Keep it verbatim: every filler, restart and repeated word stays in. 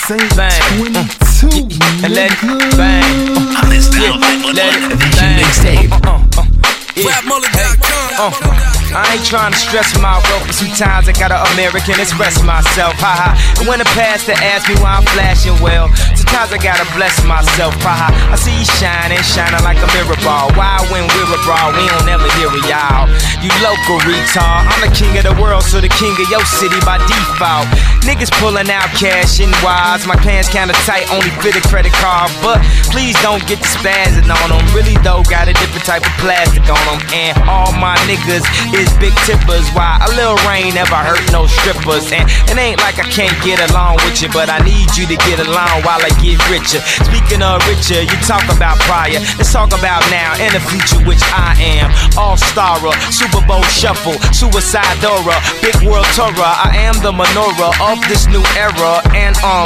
bang, twenty-two, uh, and let it bang. Uh, Hottest yeah, download let it on the bang. mixtape. Uh, uh, uh, yeah. Rap mullet dot com. Uh, I ain't trying to stress my wealth, but sometimes I gotta American express myself. Haha. And when the pastor asks me why I'm flashing well, sometimes I gotta bless myself. Haha. I see you shining, shining like a mirror ball. Why when we're abroad, we don't ever hear it, y'all? You local retard. I'm the king of the world, so the king of your city by default. Niggas pulling out cash in wise. My pants kinda tight, only fit a credit card. But please don't get the spazzing on them. Really though, got a different type of plastic on them. And all my niggas is big tippers. Why a little rain never hurt no strippers. And it ain't like I can't get along with you, but I need you to get along while I get richer. Speaking of richer, you talk about prior, let's talk about now and the future, which I am. All-Starrer, Super Bowl Shuffle, Suicide Dora, Big World Tourer. I am the menorah of this new era. And um